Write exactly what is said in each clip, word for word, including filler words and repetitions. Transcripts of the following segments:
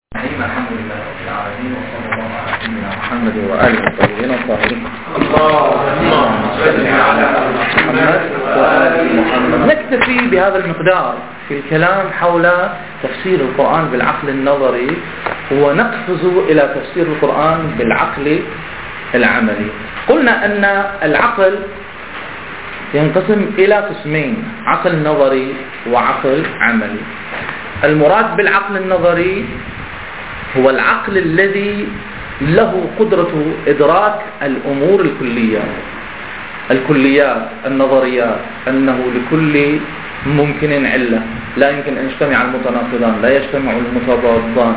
الحمد لله رب العالمين وصلى الله على سيدنا محمد وآله الطيبين الطاهرين. اللهم صل على محمد وآل محمد. نكتفي بهذا المقدار في الكلام حول تفسير القرآن بالعقل النظري ونقفز إلى تفسير القرآن بالعقل العملي. قلنا أن العقل ينقسم إلى قسمين: عقل نظري وعقل عملي. المراد بالعقل النظري هو العقل الذي له قدرة إدراك الأمور الكلية الكليات النظريات، أنه لكل ممكن علة، لا يمكن أن يجتمع المتناقضان، لا يجتمع المتضادان،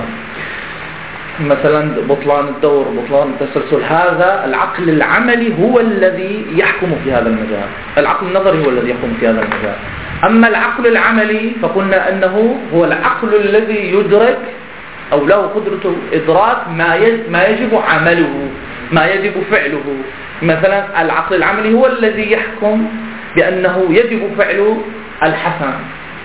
مثلا بطلان الدور، بطلان التسلسل. هذا العقل العملي هو الذي يحكم في هذا المجال، العقل النظري هو الذي يحكم في هذا المجال. أما العقل العملي فقلنا أنه هو العقل الذي يدرك أو له قدرة إدراك ما يجب عمله، ما يجب فعله. مثلا العقل العملي هو الذي يحكم بأنه يجب فعل الحسن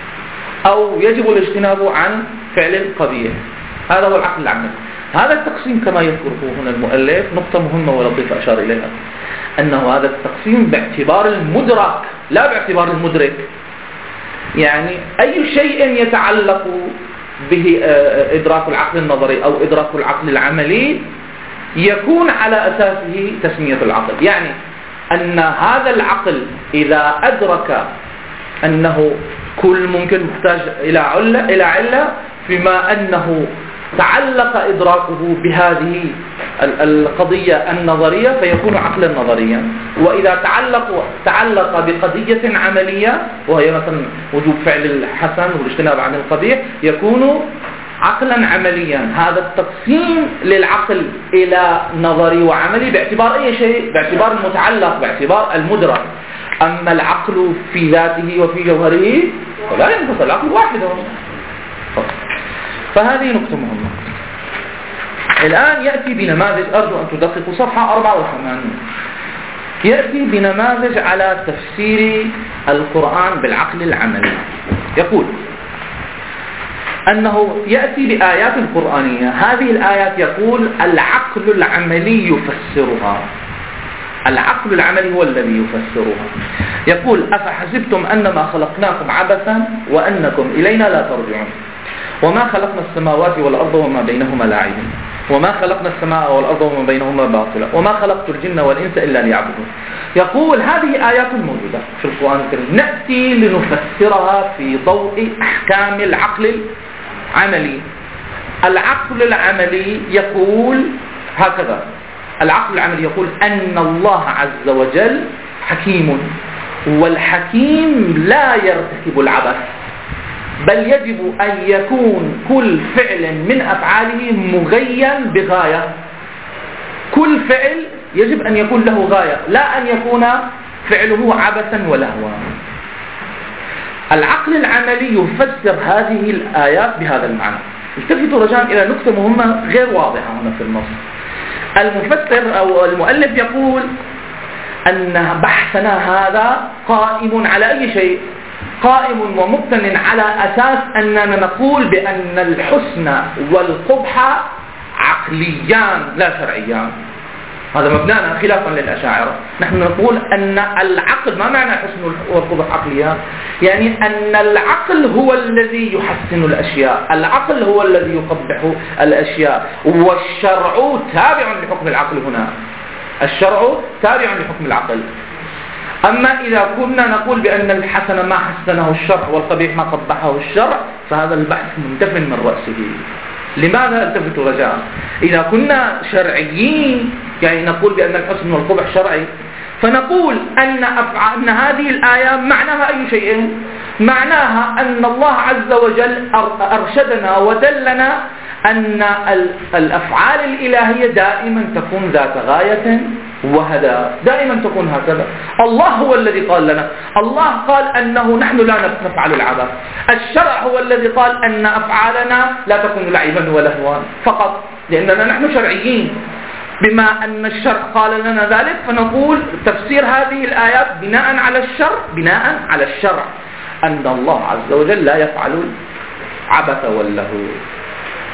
أو يجب الاجتناب عن فعل القبيح. هذا هو العقل العملي. هذا التقسيم كما يذكره هنا المؤلف نقطة مهمة ولطيفة أشار إليها، أنه هذا التقسيم باعتبار المدرك لا باعتبار المدرك. يعني أي شيء يتعلق به إدراك العقل النظري أو إدراك العقل العملي يكون على أساسه تسمية العقل. يعني أن هذا العقل إذا أدرك أنه كل ممكن محتاج إلى علة إلى علة فيما أنه تعلق إدراكه بهذه القضية النظرية فيكون عقلا نظريا. وإذا تعلق تعلق بقضية عملية وهي مثلا وجوب فعل الحسن والاجتناب عن القبيح يكون عقلا عمليا. هذا التقسيم للعقل إلى نظري وعملي باعتبار أي شيء، باعتبار المتعلق، باعتبار المدرك. أما العقل في ذاته وفي جوهره فلا ينقص، العقل واحد. فهذه نقطة مهمة. الآن يأتي بنماذج، أرجو أن تدققوا صفحة أربعة وثمانين، يأتي بنماذج على تفسير القرآن بالعقل العملي. يقول أنه يأتي بآيات قرآنية، هذه الآيات يقول العقل العملي يفسرها، العقل العملي هو الذي يفسرها. يقول أفحسبتم أنما خلقناكم عبثا وأنكم إلينا لا ترجعون وما خلقنا السماوات والأرض وما بينهما لاعبين وما خلقنا السماء والأرض وما بينهما باطلا وما خلقت الجن والإنس إلا ليعبدون. يقول هذه آيات موجودة في القرآن الكريم، نأتي لنفسرها في ضوء أحكام العقل العملي. العقل العملي يقول هكذا، العقل العملي يقول أن الله عز وجل حكيم، والحكيم لا يرتكب العبث، بل يجب أن يكون كل فعل من أفعاله مغيا بغاية. كل فعل يجب أن يكون له غاية، لا أن يكون فعله عبثا ولهوا. العقل العملي يفسر هذه الآيات بهذا المعنى. التفتوا رجاء إلى نقطة مهمة غير واضحة هنا في النص. المفسر أو المؤلف يقول أن بحثنا هذا قائم على أي شيء؟ قائم ومبتن على أساس أننا نقول بأن الحسن والقبح عقليان لا شرعيان. هذا مبنانا خلافا للأشاعرة. نحن نقول أن العقل، ما معنى الحسن والقبح عقليان؟ يعني أن العقل هو الذي يحسن الأشياء، العقل هو الذي يقبح الأشياء، والشرع تابع لحكم العقل. هنا الشرع تابع لحكم العقل. أما إذا كنا نقول بأن الحسن ما حسنه الشرع والقبيح ما قبحه الشرع فهذا البحث منتف من رأسه. لماذا التفتوا رجاء؟ إذا كنا شرعيين يعني نقول بأن الحسن والقبح شرعي، فنقول أن, أن هذه الآية معناها أي شيء؟ معناها أن الله عز وجل أرشدنا ودلنا أن الأفعال الإلهية دائما تكون ذات غاية وهدى، دائما تكون هكذا. الله هو الذي قال لنا، الله قال أنه نحن لا نفعل العبث. الشرع هو الذي قال أن أفعالنا لا تكون لعبا ولهوا فقط، لأننا نحن شرعيين. بما أن الشرع قال لنا ذلك فنقول تفسير هذه الآيات بناء على الشرع، بناء على الشرع أن الله عز وجل لا يفعل عبث واللهو.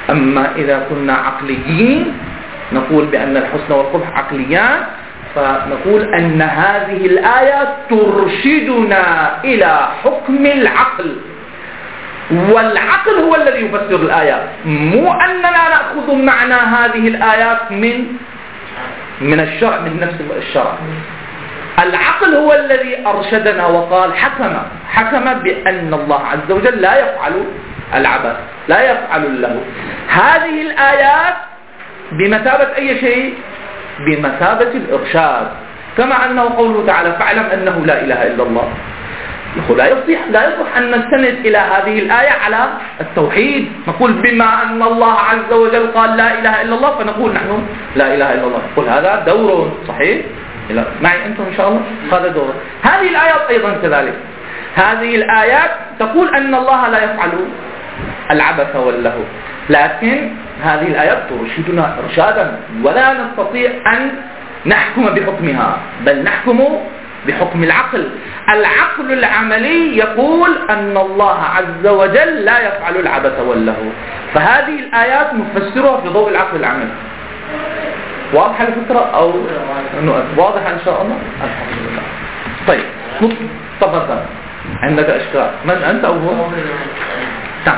أما إذا كنا عقليين نقول بأن الحسن والقبح عقليان، فنقول أن هذه الآية ترشدنا إلى حكم العقل، والعقل هو الذي يفسر الآيات، مو أننا نأخذ معنى هذه الآيات من من الشرع، من نفس الشرع. العقل هو الذي أرشدنا وقال حكم حكم بأن الله عز وجل لا يفعل العبث، لا يفعل له. هذه الآيات بمثابة أي شيء؟ بمثابة الإرشاد، كما أنه قوله تعالى فاعلم أنه لا إله إلا الله. لا يصح لا يصح أن نستند إلى هذه الآية على التوحيد، نقول بما أن الله عز وجل قال لا إله إلا الله فنقول نحن لا إله إلا الله. نقول هذا دور صحيح معي أنتم إن شاء الله، هذا دور. هذه الآيات أيضا كذلك، هذه الآيات تقول أن الله لا يفعل العبث واللهو، لكن هذه الآيات ترشدنا إرشادا ولا نستطيع أن نحكم بحكمها، بل نحكم بحكم العقل. العقل العملي يقول أن الله عز وجل لا يفعل العبث واللهو، فهذه الآيات نفسرها في ضوء العقل العملي. واضحة الفكرة أو واضحة إن شاء الله؟ الحمد لله. طيب تفضل، عندك أشكال، من أنت أو هو؟ نعم.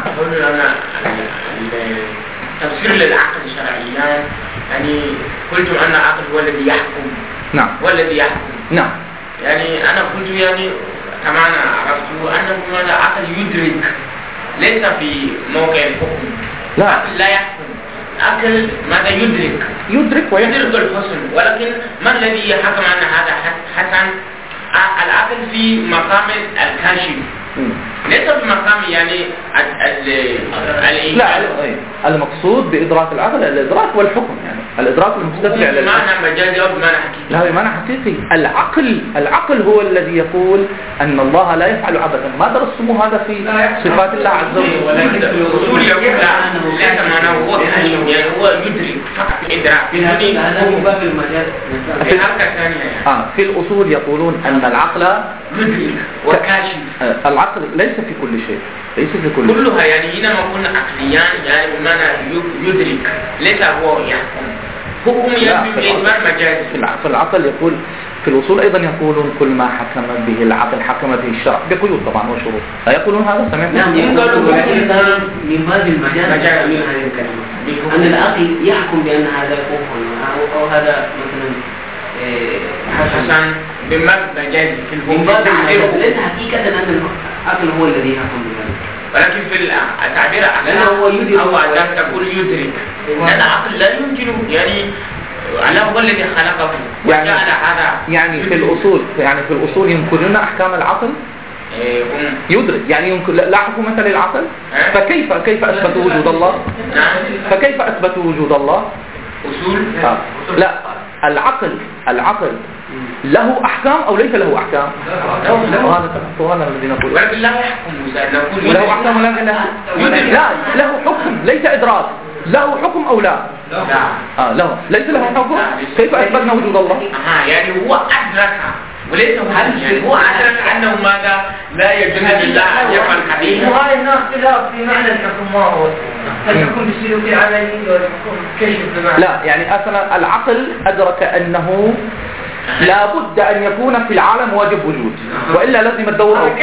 تفسير للعقل شرعيا، يعني قلت أن العقل هو الذي يحكم. نعم. هو الذي يحكم. نعم. يعني أنا قلت يعني كما أنا عرفت أنه هذا عقل يدرك، ليس في موقع الحكم. لا. عقل لا يحكم. عقل ماذا يدرك؟ يدرك ويحكم. يدرك الحسن، ولكن ما الذي حكم أن هذا حسن؟ العقل في مقام الكاشف، ليس في مقام يعني لا المقصود بإدراك العقل الإدراك والحكم، يعني الإدراك المستتبع للعقل. بمعنى مجازي أو بمعنى حقيقي؟ لا بمعنى حقيقي. العقل العقل هو الذي يقول أن الله لا يفعل عبثا. ما درستم هذا في صفات الله عز وجل؟ الرسول يقول ليس معناه هو كاشف، يعني هو يدرك فقط إدراك. هذا باب المجاز. في حركة ثانية يعني. آه في الأصول يقولون أن العقل يدرك وكاشف. العقل ليس في كل شيء، ليس في كل شيء. كلها يعني هنا ما قلنا عقليان، يعني بمعنى يدرك، ليس هو يحكم. حكم يجب الإجمال مجازي. في العقل يقول، في الأصول أيضا يقولون كل ما حكم به العقل حكم به الشرع، بقيود طبعا وشروط. لا يقولون هذا؟ سمعت؟ نعم يقولون من باب المجاز من هذه الكلمة، أن العقل يحكم بأن هذا كفر أو هذا مثلا حسن بمعنى مجازي في الحكم، ليس حقيقة أن العقل هو الذي يحكم بذلك، ولكن في التعبير لأنه هو يدرك، أو أن تقول يدرك، لأن العقل لا يمكن يعني الله هو الذي خلقه وجعل هذا. يعني في الأصول يعني في الأصول ينكرون أحكام العقل؟ يدرك، يعني ينكر لا حكومة للعقل. فكيف كيف أثبتوا وجود الله؟ فكيف أثبتوا وجود الله؟ أصول آه. لا العقل العقل له أحكام أو ليس له أحكام؟ له. هذا الذي نقول. ولكن لا يحكم، نقول له أحكام ولا لا؟ له حكم ليس إدراك. له حكم أو لا؟ لا. آه له ليس له حكم. كيف أثبتنا وجود الله؟ آه يعني هو أدرك وليس هو يعني هو أدرك أنه ماذا لا يجوز لله أن يفعل حديثا. وهذا هنا اختلاف في معنى الحكم، ما هو هل يكون بالسلوك العملي ولا يكون كشف بمعنى؟ لا يعني أصلا العقل أدرك أنه لا بد أن يكون في العالم واجب وجود، وإلا لازم الدور أو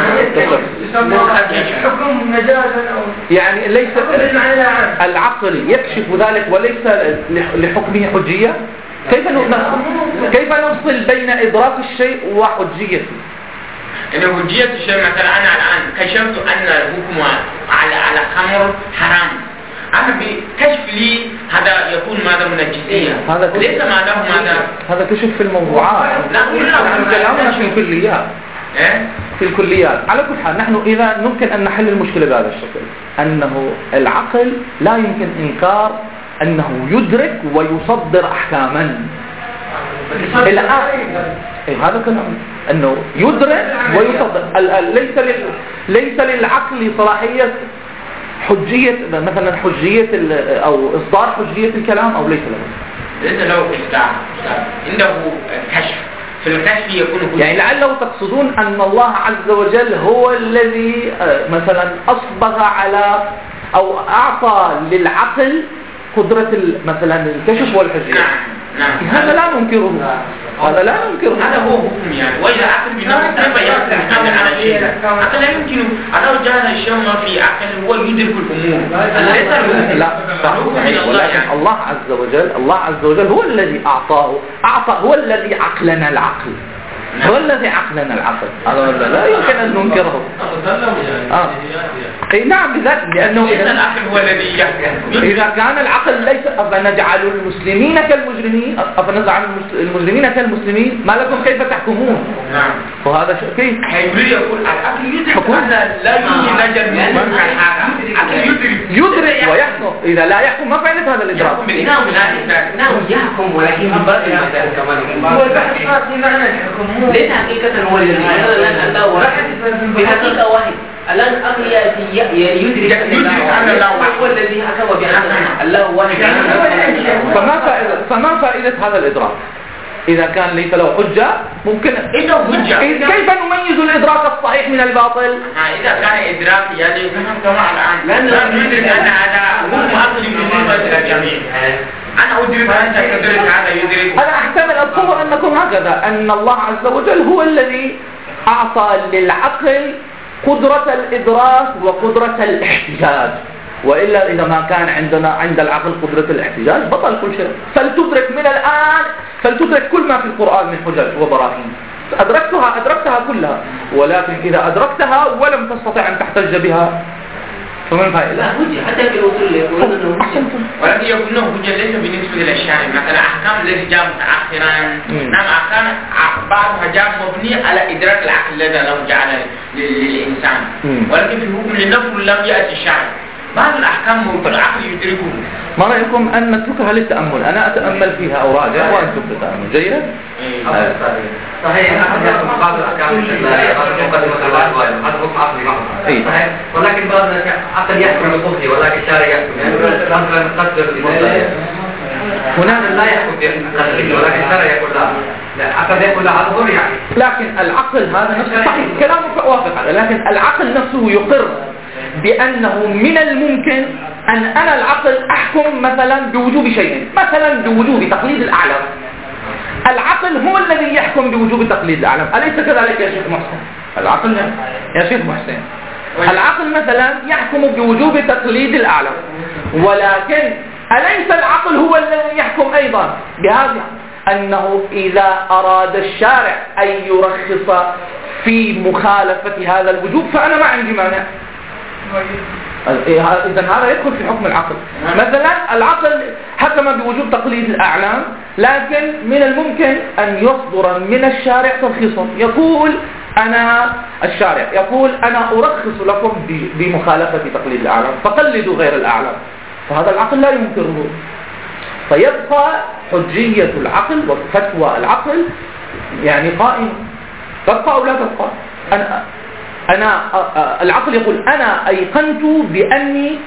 حكم مجازا أو يعني ليس العقل يكشف ذلك وليس لحكمه حجية. كيف نفصل كيف نفصل بين إدراك الشيء وحجيته؟ يعني حجية الشيء مثلا أنا الآن كشفت أن الحكم على على خمر حرام، أنا بكشف لي هذا يكون ماذا من الجزئية، هذا ليس ماذا ماذا هذا كشف في الموضوعات. لا كلامنا في الكليات. في الكليات على كل حال نحن إذا ممكن أن نحل المشكلة بهذا الشكل، أنه العقل لا يمكن إنكار أنه يدرك ويصدر أحكاما. الآن إيه هذا كلام أنه يدرك ويصدر. ليس ليس للعقل صلاحية حجية مثلا حجية أو إصدار حجية الكلام أو ليس له؟ ليس له إصدار، عنده كشف. في الكشف يكون حجية. يعني لعله تقصدون أن الله عز وجل هو الذي مثلا أصبغ على أو أعطى للعقل قدرة مثلا الكشف والحجية. نعم. هذا لا ننكره. هذا لا ننكره. هذا هو حكم يعني. وإذا عقل بنفسه كيف يقدر على شيء؟ عقل لا يمكن. أنا جاء الشيء ما في عقل هو يدرك الأمور. ليس لا صحيح. ولكن الله عز وجل الله عز وجل هو الذي أعطاه أعطى هو الذي عقلنا العقل. هو الذي عقلنا العقل. هذا لا يمكن أن ننكره. آه. أي نعم بذلك لأنه إذا العقل هو الذي يحكم. إذا كان العقل ليس أفنجعل المسلمين كالمجرمين أفنجعل المجرمين كالمسلمين ما لكم كيف تحكمون؟ نعم. وهذا كيف؟ يريد يقول العقل يدرك أن لا يمكن لجل من هذا. العقل يدرك. يدرك ويحكم. إذا لا يحكم ما فائدة هذا الإدراك؟ نعم نعم يحكم ولكن ببعض المسائل كمان. هو البحث في معنى الحكم. ليس حقيقة هو الذي الله واحد بحقيقة واحد. الآن الأمر يأتي يدرك أن الله هو الذي حكم بحقنا الله واحد. فما فائدة فما فائدة هذا الإدراك؟ إذا كان ليس له حجة ممكن إنه حجة. كيف نميز الإدراك الصحيح من الباطل؟ إذا كان إدراك يعني نحن كما الآن لا ندرك أن هذا هو مؤكد بالنسبة للجميع. أنا أدرك أنت تدرك هذا يدرك. أنا أحتمل أتصور أنكم هكذا أن الله عز وجل هو الذي أعطى للعقل قدرة الإدراك وقدرة الاحتجاج، وإلا إذا ما كان عندنا عند العقل قدرة الاحتجاج بطل كل شيء. فلتدرك من الآن فلتدرك كل ما في القرآن من حجج وبراهين. أدركتها أدركتها كلها، ولكن إذا أدركتها ولم تستطع أن تحتج بها فمن فائدة؟ لا هجة حتى في الوصول يقولون أنه هجة. ولكن يقول أنه هجة ليس بالنسبة للأشياء مثلا أحكام التي جاء متأخرا. نعم أحكام بعضها جاء مبني على إدراك العقل الذي له جعل للإنسان. ولكن في حكم للنفس لم يأتي الشرع. بعض الأحكام موجودة العقل يدركه. ما رأيكم أن نتركها للتأمل؟ أنا أتأمل فيها أو راجع وأنتم تتأمل. جيد؟ صحيح. أحد يحكم بعض الأحكام هذا مقدمة الواجب هذا حكم عقلي محض. صحيح. ولكن بعض عقل يحكم بقوله ولكن الشارع يحكم. يعني مثلا نقدر المصدر. هنا لا يحكم بقوله ولكن الشارع يقول لا. لا عقل يقول لا هذا هو يعني. لكن العقل هذا نفسه صحيح كلامك وافق عليه، لكن العقل نفسه يقر بأنه من الممكن أن أنا العقل أحكم مثلا بوجوب شيء، مثلا بوجوب تقليد الأعلام. العقل هو الذي يحكم بوجوب تقليد الأعلام، أليس كذلك يا شيخ محسن؟ العقل يا شيخ محسن العقل مثلا يحكم بوجوب تقليد الأعلام، ولكن أليس العقل هو الذي يحكم أيضا بهذا أنه إذا أراد الشارع أن يرخص في مخالفة هذا الوجوب فأنا ما عندي مانع؟ إذا هذا يدخل في حكم العقل. مثلا العقل حكم بوجوب تقليد الأعلام، لكن من الممكن أن يصدر من الشارع ترخيصا يقول أنا الشارع يقول أنا أرخص لكم بمخالفة تقليد الأعلام فقلدوا غير الأعلام، فهذا العقل لا ينكره. فيبقى حجية العقل وفتوى العقل يعني قائمة، تبقى أو لا تبقى. أنا أنا العقل يقول أنا أيقنت بأني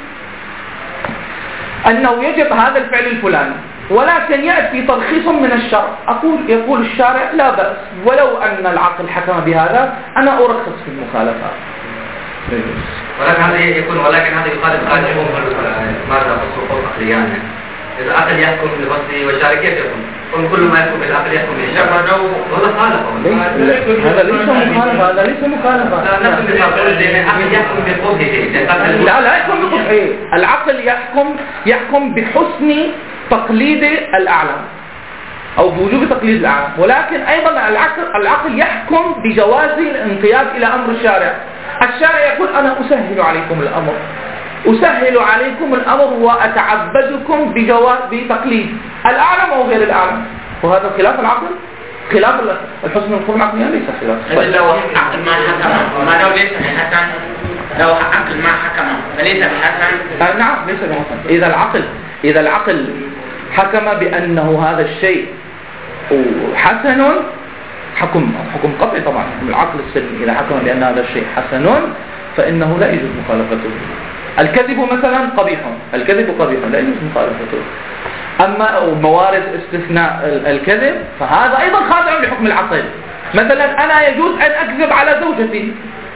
أنه يجب هذا الفعل الفلاني، ولكن يأتي ترخيص من الشرع أقول يقول الشارع لا بأس ولو أن العقل حكم بهذا أنا أرخص في المخالفات. ولكن هذا يكون ولكن هذا يخالف قاعدة ماذا خصوص عقليان. إذا العقل يحكم بالفصل والشارع كيف يكون؟ كل ما يحكم بالعقل يحكم بالشرع والله خالفه. هذا ليس مخالفة هذا ليس مخالفة. نفس المثال لأن العقل يحكم بقوله. لا لا يحكم بقوله. العقل يحكم يحكم بحسن تقليد الأعلام أو بوجوب تقليد الأعلام، ولكن أيضا العقل العقل يحكم بجواز الانقياد إلى أمر الشارع. الشارع يقول أنا أسهل عليكم الأمر أسهل عليكم الأمر وأتعبدكم بجواز بتقليد الأعلم أو غير الأعلم، وهذا خلاف العقل خلاف الحسن القول العقلي ليس خلاف. لو عقل ما حكم ما لو ليس بحسن لو عقل ما حكم فليس بحسن. نعم ليس بحسن. إذا العقل إذا العقل حكم بأنه هذا الشيء حسن حكم حكم قطعي طبعا حكم العقل السلمي. إذا حكم بأن هذا الشيء حسن فإنه لا يجوز مخالفته. الكذب مثلا قبيح، الكذب قبيح لا يجوز مخالفته. أما موارد استثناء الكذب فهذا أيضا خاضع لحكم العقل. مثلا أنا يجوز أن أكذب على زوجتي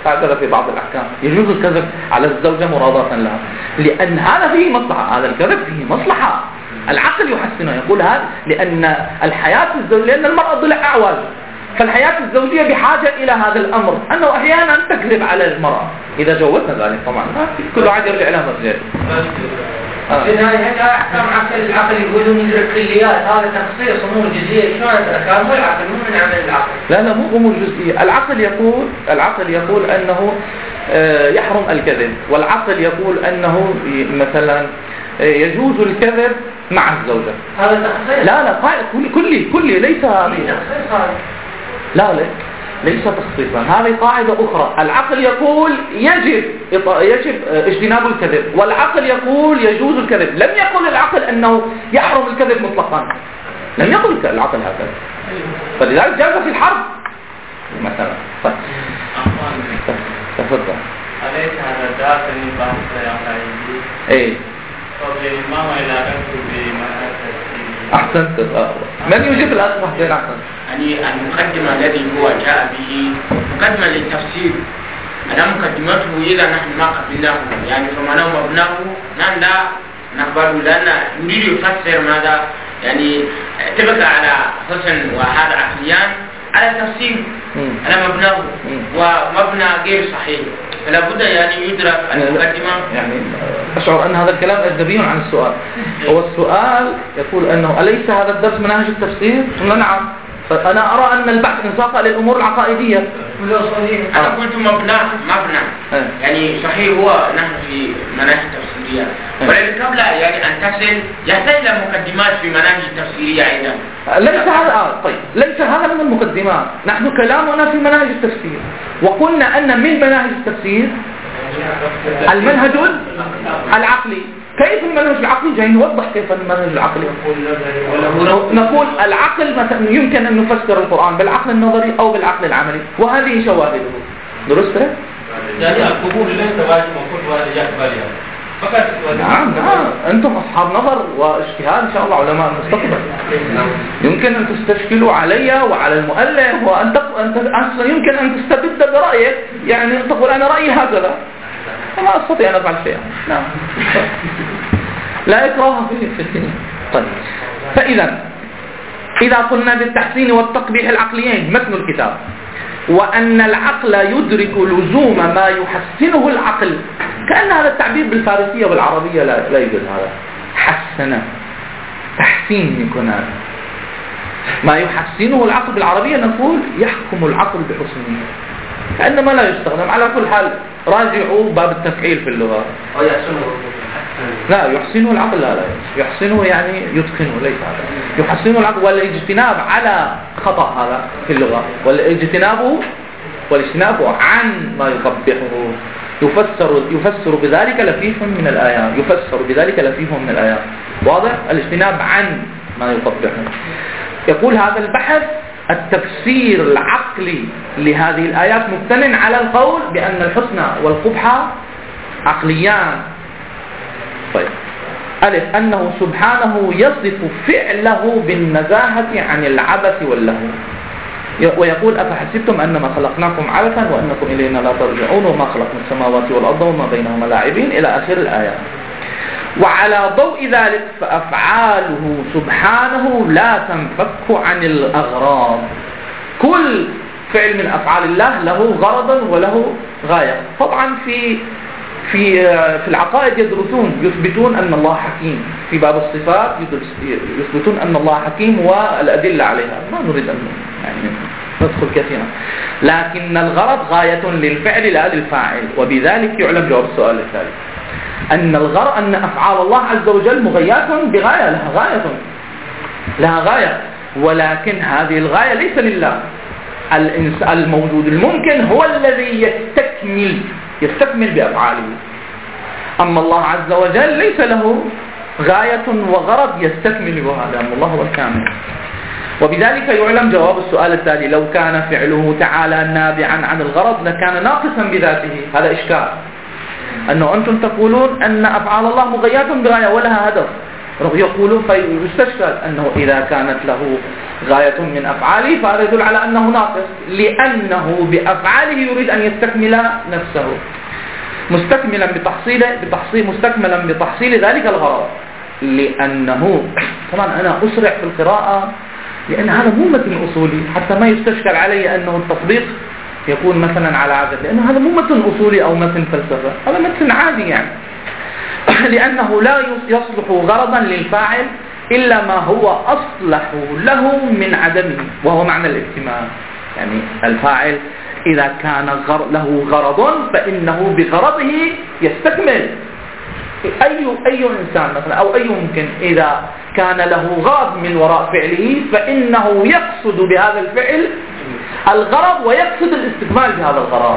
هكذا في بعض الأحكام يجوز الكذب على الزوجة مرادة لها، لأن هذا فيه مصلحة، هذا الكذب فيه مصلحة، العقل يحسنه. يقول هذا لأن الحياة الزوجية، لأن المرأة ضلع أعوج، فالحياة الزوجية بحاجة إلى هذا الأمر، أنه أحيانا تكذب على المرأة إذا جوزنا ذلك. طبعا كل واحد يرجع لها مسجد. في النهاية هذا أحكام عقل، العقل يقولون يدرك كليات، هذا تخصيص أمور جزئية، شلون الأحكام هو العقل مو من عمل العقل؟ لا لا مو أمور جزئية، العقل يقول العقل يقول أنه يحرم الكذب، والعقل يقول أنه مثلا يجوز الكذب مع الزوجة. هذا تخصيص؟ لا لا قاعدة كلي كلي كلي ليس هذه. لا لا ليس تخصيصا، هذه قاعدة أخرى. العقل يقول يجب يجب اجتناب الكذب، والعقل يقول يجوز الكذب. لم يقل العقل أنه يحرم الكذب مطلقا، لم يقل العقل هكذا، فلذلك جاز في الحرب مثلا. تفضل. أليس هذا داخل بحث عقائدي؟ إيه. ما هو علاقته بمنهج التفسير؟ أحسنت. من يجيب الأصل حسين أحسن؟ يعني المقدمة الذي هو جاء به مقدمة للتفسير، أنا مقدمته إذا نحن ما قبلناه يعني فما مبناه نحن لا نقبله، لأن يريد يفسر ماذا يعني تبقى على حسن وهذا عقليان على تفسير على مبناه ومبنى غير صحيح، فلا بد يعني يدرك المقدمة. يعني أشعر أن هذا الكلام أجنبي عن السؤال. هو السؤال يقول أنه أليس هذا الدرس منهج التفسير؟ قلنا نعم. فأنا أرى أن البحث انساق للأمور العقائدية. أنا قلت مبنى مبنى يعني صحيح، هو نحن في مناهج تفسيرية، ولكن قبل يعني أن تصل يحتاج إلى مقدمات في مناهج تفسيرية أيضا. ليس هذا آه طيب ليس هذا من المقدمات، نحن كلامنا في مناهج التفسير، وقلنا أن من مناهج التفسير المنهج العقلي. كيف المنهج العقلي؟ جاي نوضح كيف المنهج العقلي. نقول العقل مثلا يمكن أن نفسر القرآن بالعقل النظري أو بالعقل العملي، وهذه شواهده. درست؟ يعني القبول ليس واجب وكل واحد يقبلها فقط. نعم نعم أنتم أصحاب نظر واجتهاد إن شاء الله، علماء المستقبل. يمكن أن تستشكلوا علي وعلى المؤلف، وأن أنت يمكن أن تستبد برأيك، يعني تقول أنا رأيي هكذا، فما أستطيع أن أفعل شيئا. نعم لا إكراه في الدين. طيب فإذا إذا قلنا بالتحسين والتقبيح العقليين متن الكتاب، وأن العقل يدرك لزوم ما يحسنه العقل، كأن هذا التعبير بالفارسية والعربية لا, لا يوجد. هذا حسن تحسين يكون هذا ما يحسنه العقل بالعربية، نقول يحكم العقل بحسنه، كأنما لا يستخدم. على كل حال راجعوا باب التفعيل في اللغة. لا يحسنه العقل، لا لا يحسنه يعني يتقنه، ليس هذا يحسنه العقل. والاجتناب على خطأ هذا في اللغة، والاجتناب والاجتناب عن ما يقبحه يفسر يفسر بذلك لفيف من الآيات، يفسر بذلك لفيف من الآيات. واضح؟ الاجتناب عن ما يقبحه. يقول هذا البحث التفسير العقلي لهذه الآيات مبتن على القول بأن الحسنى والقبح عقليان. طيب ألف أنه سبحانه يصف فعله بالنزاهة عن العبث واللهو، ويقول أفحسبتم أنما خلقناكم عبثا وأنكم إلينا لا ترجعون وما خلقنا السماوات والأرض وما بينهما لاعبين إلى آخر الآيات. وعلى ضوء ذلك فأفعاله سبحانه لا تنفك عن الأغراض. كل فعل من أفعال الله له غرضا وله غاية. طبعا في في في العقائد يدرسون يثبتون أن الله حكيم، في باب الصفات يثبتون أن الله حكيم والأدلة عليها، ما نريد أن يعني ندخل كثيرا، لكن الغرض غاية للفعل لا للفاعل. وبذلك يعلم جواب السؤال الثالث أن الغرض أن أفعال الله عز وجل مغيات بغاية، لها غاية لها غاية، ولكن هذه الغاية ليس لله. الموجود الممكن هو الذي يستكمل يستكمل بأفعاله، أما الله عز وجل ليس له غاية وغرض يستكمل بها، لأن الله هو الكامل. وبذلك يعلم جواب السؤال التالي: لو كان فعله تعالى نابعا عن الغرض لكان ناقصا بذاته. هذا إشكال، أنه أنتم تقولون أن أفعال الله مغيات بغاية ولها هدف، يقولون فيستشكل أنه إذا كانت له غاية من أفعاله فهذا يدل على أنه ناقص، لأنه بأفعاله يريد أن يستكمل نفسه مستكملا بتحصيل بتحصيل مستكملا بتحصيل ذلك الغرض. لأنه طبعا أنا أسرع في القراءة لأن هذا مو متن أصولي، حتى ما يستشكل علي أنه التطبيق يكون مثلا على عدد، لأنه هذا مو متن أصولي أو متن فلسفة، هذا متن عادي يعني. لأنه لا يصلح غرضا للفاعل إلا ما هو أصلح له من عدمه، وهو معنى الاكتمال. يعني الفاعل إذا كان له غرض فإنه بغرضه يستكمل. أي أي إنسان مثلا أو أي ممكن إذا كان له غرض من وراء فعله فإنه يقصد بهذا الفعل الغرض ويقصد الاستكمال بهذا الغرض.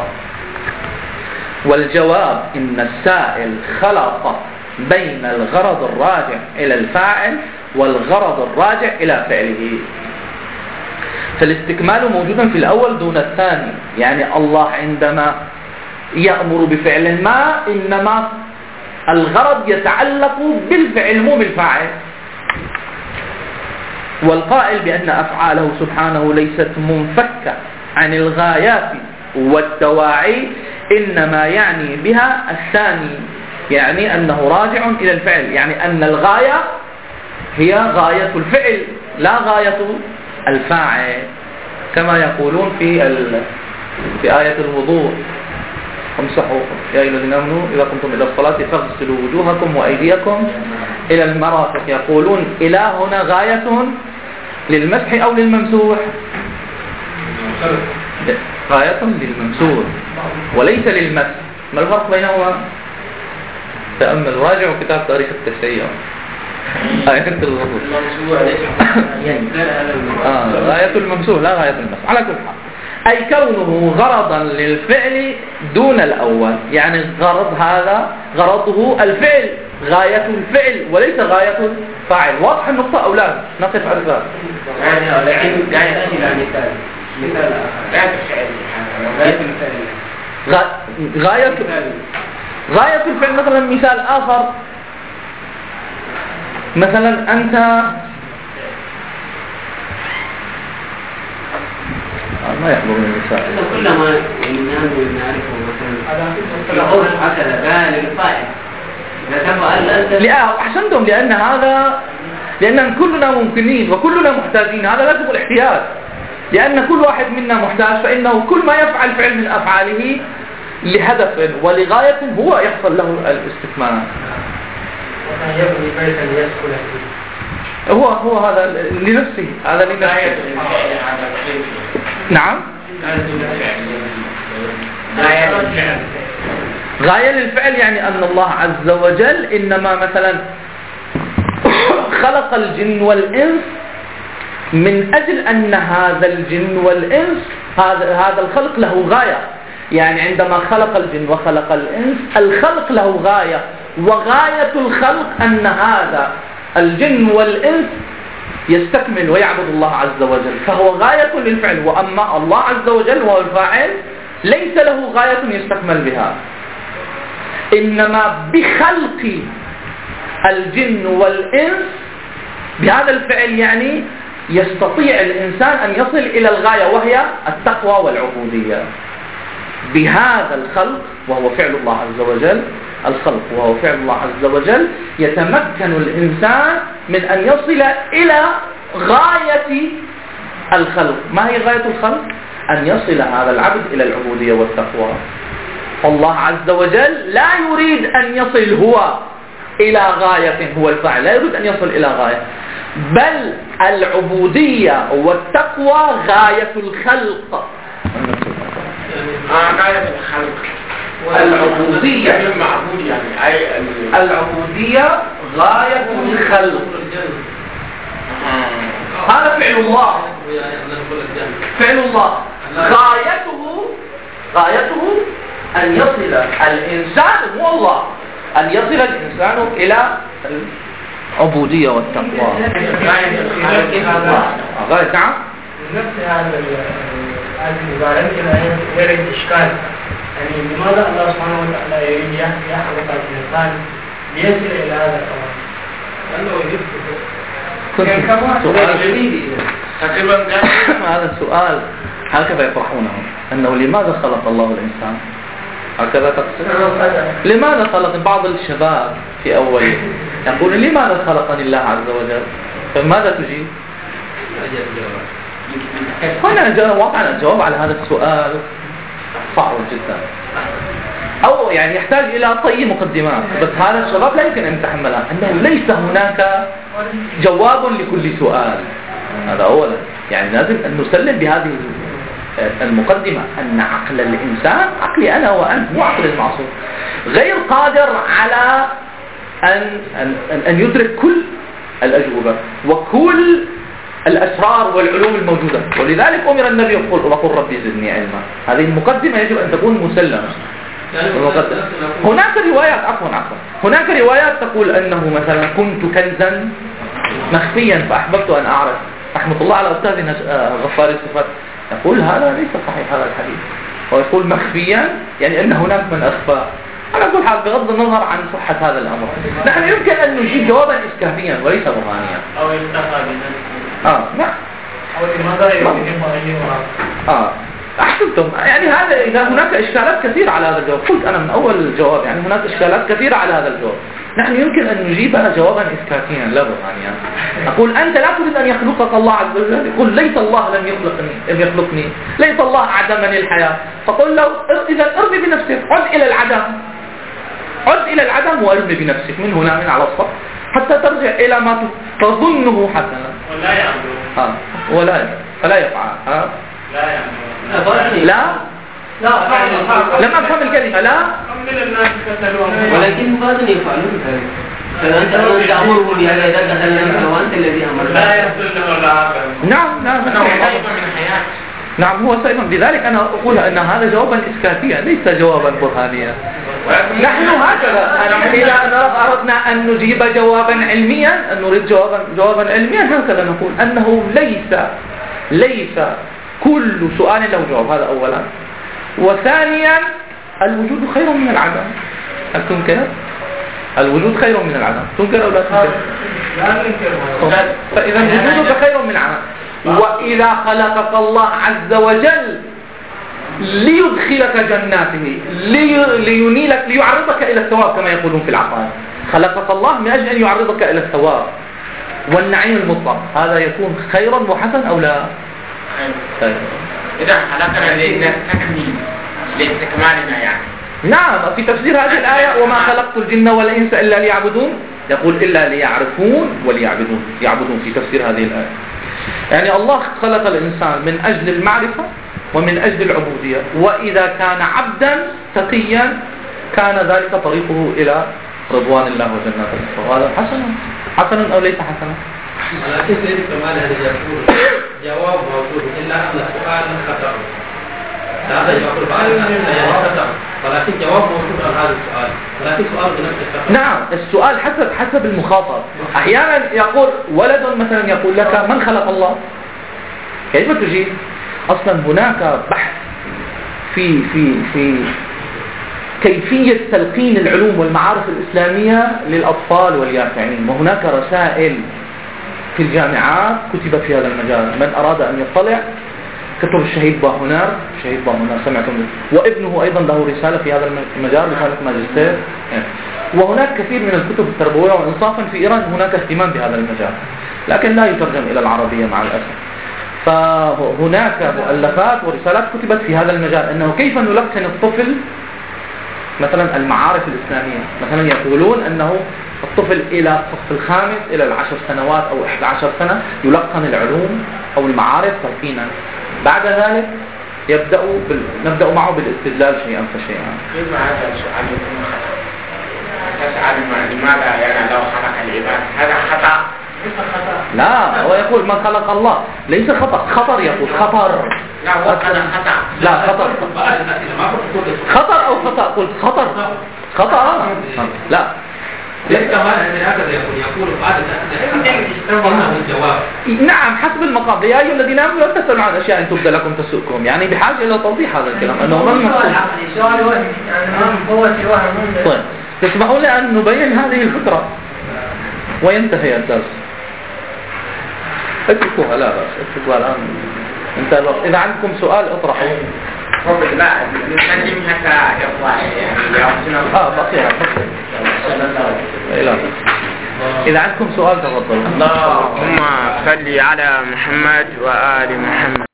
والجواب إن السائل خلط بين الغرض الراجع إلى الفاعل والغرض الراجع إلى فعله، فالاستكمال موجود في الأول دون الثاني. يعني الله عندما يأمر بفعل ما إنما الغرض يتعلق بالفعل مو بالفاعل. والقائل بأن أفعاله سبحانه ليست منفكة عن الغايات والدواعي إنما يعني بها الثاني، يعني أنه راجع إلى الفعل، يعني أن الغاية هي غاية الفعل لا غاية الفاعل، كما يقولون في ال... في آية الوضوء امسحوا يا أيها الذين آمنوا إذا قمتم إلى الصلاة فاغسلوا وجوهكم وأيديكم إلى المرافق. يقولون إلى هنا غاية للمسح أو للممسوح؟ غاية للممسوح وليس للمسح. ما الفرق بينهما؟ تأمل راجع كتاب تاريخ التشيع آية الوضوء. آه غاية الممسوح لا غاية المسح. على كل حال أي كونه غرضا للفعل دون الأول، يعني غرض هذا غرضه الفعل، غاية الفعل وليس غاية الفاعل. واضح النقطة أو لا؟ نقف على ذلك. يعني لكن غاية مثال مثال غاية الفعل غاية غاية الفعل مثلا مثال آخر، مثلا أنت ما يحضرني المثال كل ما نعرفه مثلا يقول هكذا غاية للفاعل. لا أحسنتم، لأن هذا لأن كلنا ممكنين وكلنا محتاجين، هذا لا تقول احتياج، لأن كل واحد منا محتاج، فإنه كل ما يفعل فعل من أفعاله لهدف ولغاية هو يحصل له الاستكمال. هو هو هذا لنفسه، هذا لنفسه. نعم غاية للفعل يعني أن الله عز وجل إنما مثلا خلق الجن والإنس من أجل أن هذا الجن والإنس هذا هذا الخلق له غاية. يعني عندما خلق الجن وخلق الإنس الخلق له غاية، وغاية الخلق أن هذا الجن والإنس يستكمل ويعبد الله عز وجل، فهو غاية للفعل. وأما الله عز وجل وهو الفاعل ليس له غاية يستكمل بها، إنما بخلق الجن والإنس بهذا الفعل يعني يستطيع الإنسان أن يصل إلى الغاية وهي التقوى والعبودية. بهذا الخلق وهو فعل الله عز وجل، الخلق وهو فعل الله عز وجل، يتمكن الإنسان من أن يصل إلى غاية الخلق. ما هي غاية الخلق؟ أن يصل هذا العبد إلى العبودية والتقوى. الله عز وجل لا يريد أن يصل هو إلى غاية، هو الفاعل لا يريد أن يصل إلى غاية، بل العبودية والتقوى غاية الخلق. آه غاية الخلق. العبودية المعبود يعني أي العبودية غاية الخلق. هذا فعل الله، فعل الله غايته غايته أن يصل الإنسان هو الله أن يصل الإنسان إلى العبودية والتقوى. غاية نعم. نفس هذا المبارك يريد إشكال، يعني لماذا الله سبحانه وتعالى يريد يخلق الإنسان ليصل إلى هذا الأمر؟ هذا السؤال هكذا يطرحونه، أنه لماذا خلق الله الإنسان؟ هكذا تقصد؟ لماذا خلق بعض الشباب في أول يقول لماذا خلقني الله عز وجل؟ فماذا تجيب؟ هنا جواب على الجواب على هذا السؤال صعب جدا، أو يعني يحتاج إلى طي مقدمات، بس هذا الشباب لا يمكن أن يتحملها، أنه ليس هناك جواب لكل سؤال. هذا أولا، يعني لازم أن نسلم بهذه المقدمة أن عقل الإنسان، عقلي أنا وأنت مو عقل المعصوم، غير قادر على أن, أن, أن يدرك كل الأجوبة وكل الأسرار والعلوم الموجودة، ولذلك أمر النبي يقول وقل ربي زدني علما. هذه المقدمة يجب أن تكون مسلمة. هناك روايات عفوا عفوا هناك روايات تقول أنه مثلا كنت كنزا مخفيا فأحببت أن أعرف. رحمة الله على أستاذنا غفار الصفات يقول هذا ليس صحيح هذا الحديث، ويقول مخفيا يعني أن هناك من أخفى. على كل حال بغض النظر عن صحة هذا الأمر، نحن يمكن أن نجيب جوابا إسكافيا وليس برهانيا. أو يلتقى بنفسه. آه نعم. أو لماذا يمكن أن آه أحسنتم. يعني هذا إذا هناك إشكالات كثيرة على هذا الجواب، قلت أنا من أول الجواب يعني هناك إشكالات كثيرة على هذا الجواب، نحن يمكن أن نجيبها جوابا إسكافيا لا برهانيا. أقول أنت لا تريد أن يخلقك الله عز وجل، يقول ليس الله لم يخلقني لم يخلقني ليس الله أعدمني الحياة، فقل له إذا ارمي بنفسك، عد إلى العدم، عد إلى العدم وارمي بنفسك من هنا من على السطح حتى ترجع إلى ما تظنه حسنا ولا يعمل ها ولا فلا يفعل ها لا يعمل لا لا لم أفهم الكلمة لا من الناس كسلوا ولكن بعض يفعلون ذلك، فأنت أنت أمره بهذا إذا دخل نفسه وأنت الذي أمر. لا يصل له العقل. نعم نعم نعم هو سيما. بذلك أنا أقول أن هذا جوابا إسكافيا ليس جوابا برهانيا. نحن هكذا إذا أردنا أن نجيب جوابا علميا، أن نريد جوابا جوابا علميا هكذا نقول أنه ليس ليس كل سؤال له جواب. هذا أولا. وثانيا الوجود خير من العدم. هل تنكر؟ الوجود خير من العدم، تنكر أو لا تنكر؟ لا ننكر. فإذا وجودك خير من العدم. وإذا خلقك الله عز وجل ليدخلك جناته لي لينيلك ليعرضك إلى الثواب كما يقولون في العقائد، خلقك الله من أجل أن يعرضك إلى الثواب والنعيم المطلق، هذا يكون خيرا وحسن أو لا؟ خير. إذا خلقنا لنستكمل لاستكمالنا يعني. نعم في تفسير هذه الآية وما خلقت الجن والإنس إلا ليعبدون، يقول إلا ليعرفون وليعبدون، يعبدون في تفسير هذه الآية. يعني الله خلق الإنسان من أجل المعرفة ومن أجل العبودية، وإذا كان عبدا تقيا كان ذلك طريقه إلى رضوان الله وجنات الله. وهذا حسن حسن أو ليس حسنا؟ ولكن سيد كمال هذا يقول جواب موجود إلا أن السؤال خطأ. هذا يقول بعد خطأ، ولكن جواب موجود عن هذا السؤال، ولكن سؤال بنفس الشخص. نعم السؤال حسب حسب المخاطب. أحيانا يقول ولد مثلا يقول لك من خلق الله؟ كيف تجيب؟ أصلا هناك بحث في في في كيفية تلقين العلوم والمعارف الإسلامية للأطفال واليافعين، وهناك رسائل في الجامعات كتبت في هذا المجال. من أراد أن يطلع كتب الشهيد باهونار، الشهيد باهونار سمعتم، وابنه أيضا له رسالة في هذا المجال، رسالة ماجستير. وهناك كثير من الكتب التربوية، وإنصافا في إيران هناك اهتمام بهذا المجال لكن لا يترجم إلى العربية مع الأسف. فهناك مؤلفات ورسالات كتبت في هذا المجال، أنه كيف نلقن الطفل مثلا المعارف الإسلامية. مثلا يقولون أنه الطفل إلى الصف الخامس إلى العشر سنوات أو إحدى عشر سنة يلقن العلوم أو المعارف تلقينا، بعد ذلك يبدأ بال... نبدأ معه بالاستدلال شيئا فشيئا. كيف هذا السؤال يكون خطأ؟ تسأل لماذا يعني لو خلق العباد هذا خطأ؟ لا هو يقول ما خلق الله ليس خطأ، خطر يقول خطر. لا هو هذا خطأ. لا خطر خطر أو خطأ، قلت خطر خطأ لا ليس كمان هذا يقول يقول بعد الأسئلة الجواب. نعم حسب المقام. يا أيها الذين آمنوا لا تسألوا عن أشياء إن تبدى لكم تسؤكم، يعني بحاجة إلى توضيح هذا الكلام أنه ما المقصود. سؤال وهمي يعني قوة الوهم. طيب تسمحوا لي أن نبين هذه الفكرة. وينتهي الدرس. اتركوها لا بأس، اتركوها الآن. انت لو إذا عندكم سؤال اطرحوا. لا نسلمها كإخوان يعني. اه بقيها بقيها. إذا عندكم سؤال تفضلوا. اللهم صل على محمد وآل محمد.